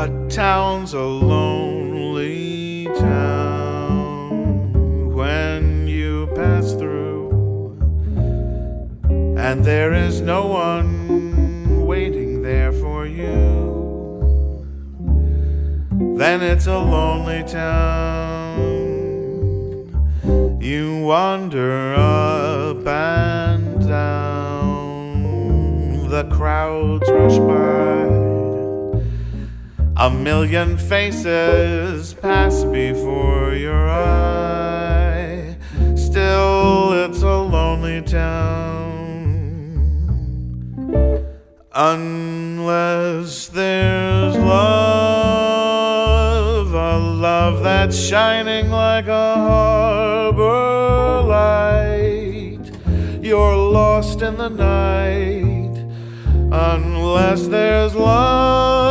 A town's a lonely town when you pass through, and there is no one waiting there for you. Then it's a lonely town. You wander up and down, the crowds rush by, a million faces pass before your eye. Still, it's a lonely town, unless there's love, a love that's shining like a harbor light. You're lost in the night, unless there's love,